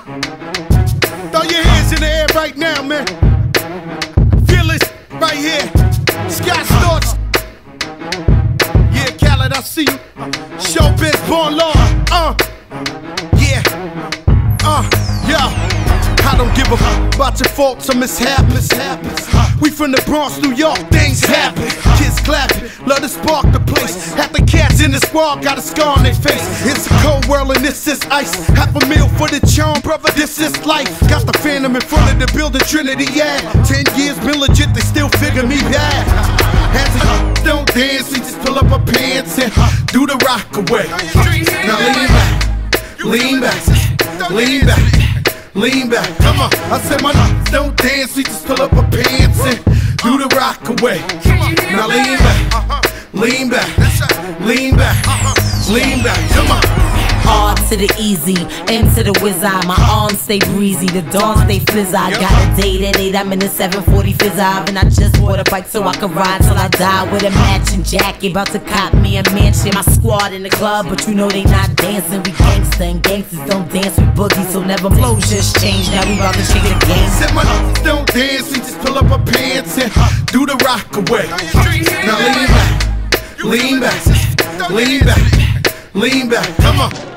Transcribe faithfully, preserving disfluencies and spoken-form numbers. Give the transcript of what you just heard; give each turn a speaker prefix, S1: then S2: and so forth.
S1: Throw your hands in the air right now, man. Feel it right here. Scott Storch. Yeah, Khaled, I see you. Showbiz, born law. Uh, yeah. Uh, yeah. I don't give a fuck about your faults or mishaps. We from the Bronx, New York, things happen. Kids clapping, love to spark the place. Half the cats in the squad got a scar on their face. It's a cold world and this is ice. Half a meal for the charm, brother, this is life. Got the Phantom in front of the building, Trinity, yeah. Ten years been legit, they still figure me bad. Hands up, don't dance, we just pull up our pants and do the rock away. Now lean back, lean back, lean back. Lean back, come on. I said my niggas don't dance, we just pull up our pants and do the rock away. Now lean back, lean back, lean back, lean back, come on.
S2: R to the easy, M to the wizard. My arms stay breezy, the dawn stay flizz. I got a date at eight, I'm in the seven forty fizz-eye. And I just bought a bike so I can ride till I die. With a matching jacket, about to cop me a mansion. My squad in the club, but you know they not dancing. We gangsta and gangsters don't dance with boogie, so never flow just change. Now we about to change the game.
S1: Said my niggas don't dance, we just pull up our pants and do the rock away. Now lean back, lean back, lean back, lean back, come on.